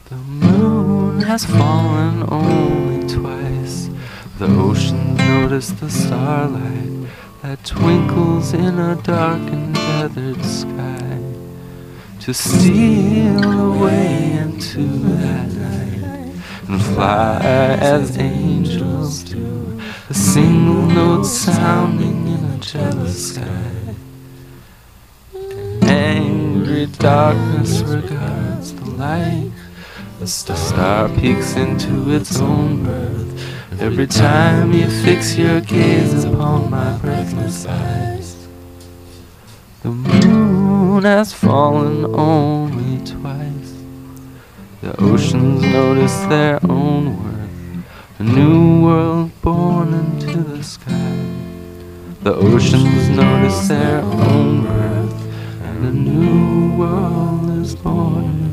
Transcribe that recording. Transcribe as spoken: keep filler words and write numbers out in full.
The moon has fallen only twice. The oceans notice the starlight that twinkles in a dark and tethered sky, to steal away into that night and fly as angels do, a single note sounding in a jealous sky. Angry darkness regards the light. The star peeks into its own birth every time you fix your gaze upon my breathless eyes. The moon has fallen only twice. The oceans notice their own worth, a new world born into the sky. The oceans notice their own birth, and a new world is born.